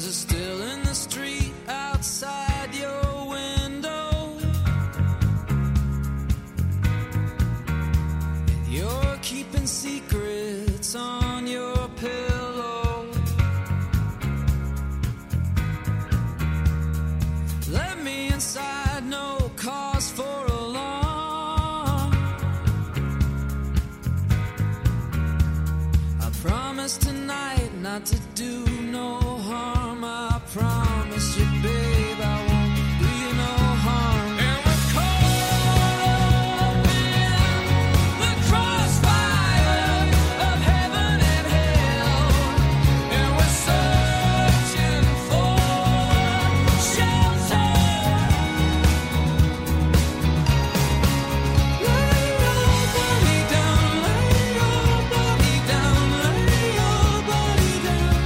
are still in the street outside your window. And you're keeping secrets on your pillow. Let me inside, no cause for alarm. I promise tonight not to do no harm. I promise you, babe, I won't do you no harm. And we're caught up in the crossfire of heaven and hell, and we're searching for shelter. Lay your body down, lay your body down, lay your body down.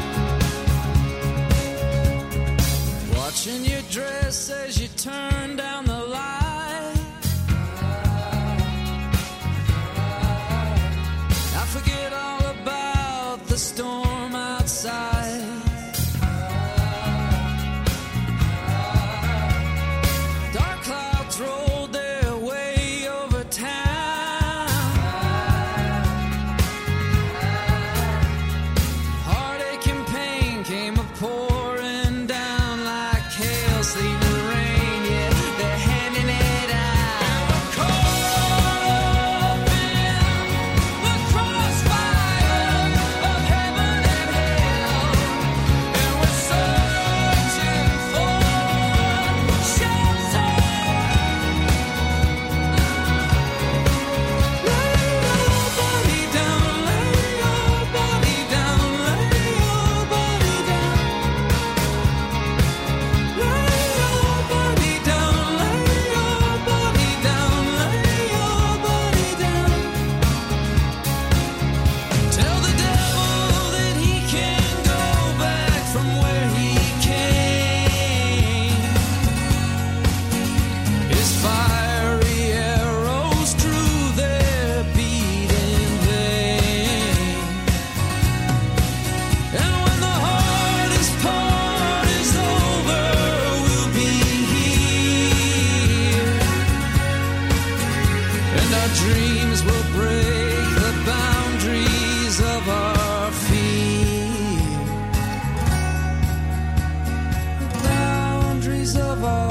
Watching your dress as you turn down the light. I forget all about the storm outside. Dark clouds rolled their way over town. Heartache and pain came a-pouring down like hail, sleet and rain. Yeah, they're handing it out. And we're caught up in the crossfire of heaven and hell, and we're searching for shelter. Lay your body down, lay your body down, lay your body down. Lay your body down, lay your body down, lay your body down. Tell the devil that he can go back from where he came. His fiery arrows drew their beating pain. And when the hardest part is over, we'll be here, and our dreams will break the boundaries of our fear. The boundaries of our